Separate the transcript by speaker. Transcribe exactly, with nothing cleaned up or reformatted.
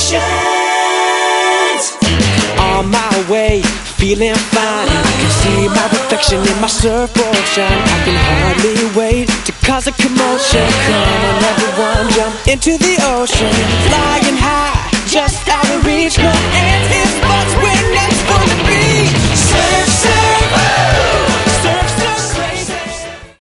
Speaker 1: On my way, feeling fine. Can see my reflection in my surfboard shine. I can hardly wait to cause a commotion. Come on everyone, jump into the ocean. Flying high, just out of reach. No end is but